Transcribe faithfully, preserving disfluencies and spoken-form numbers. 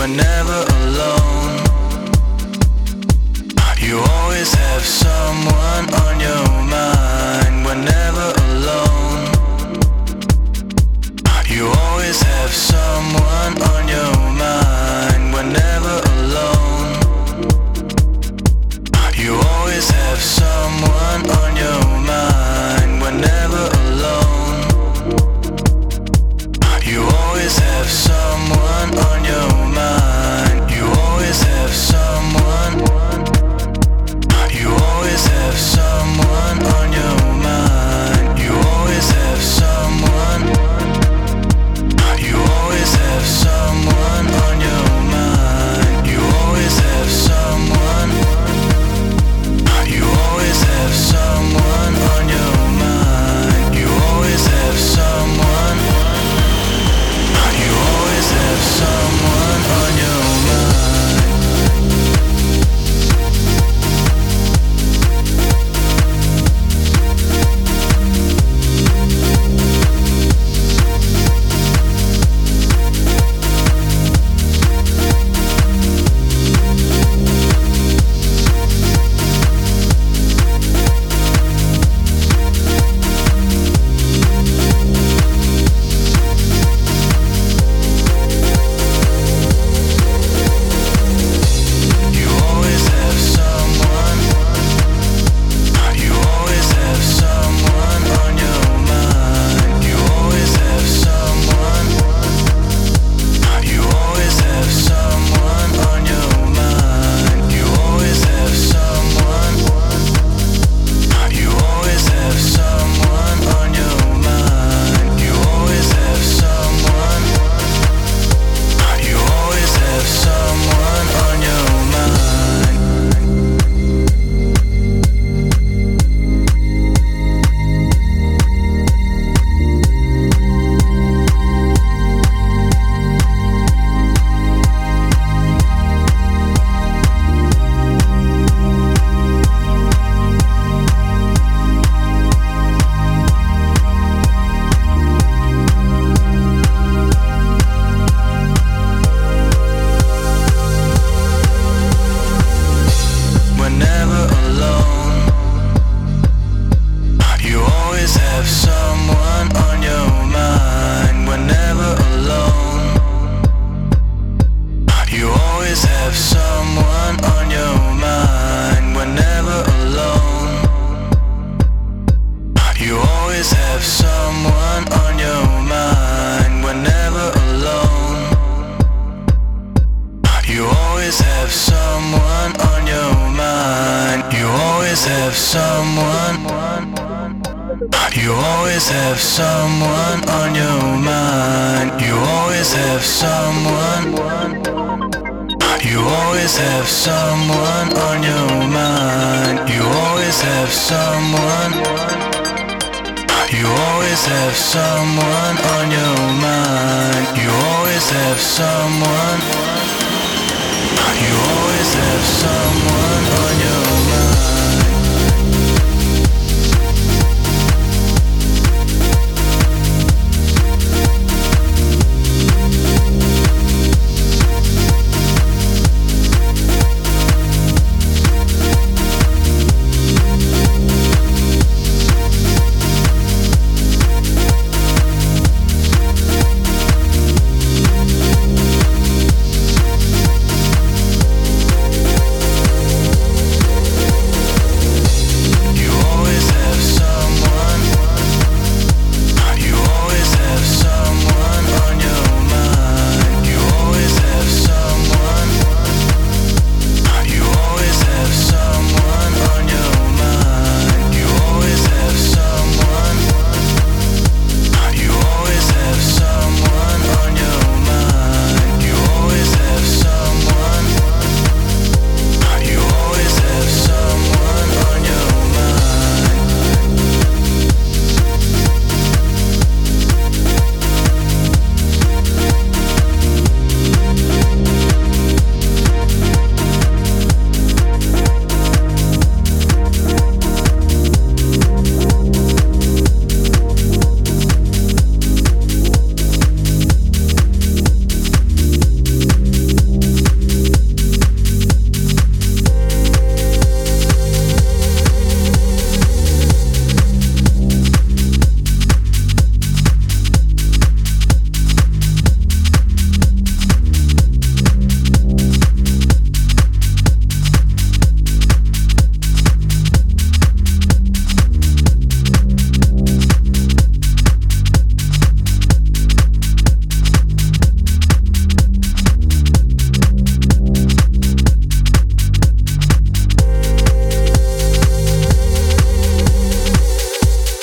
never alone. You always have someone on your mind. We're never alone. You always have someone on your mind. We're never alone. You always have someone on your mind. We're never alone. You always have someone on your mind. You always have someone. You always have someone on your mind. You always have someone. You always have someone on your mind. You always have someone. You always have someone on your mind. You always have someone. You always have someone on your mind. You always have someone on your mind. You always have someone. You always have someone on your mind. You always have someone. You always have someone on your mind. You always have someone. You always have someone on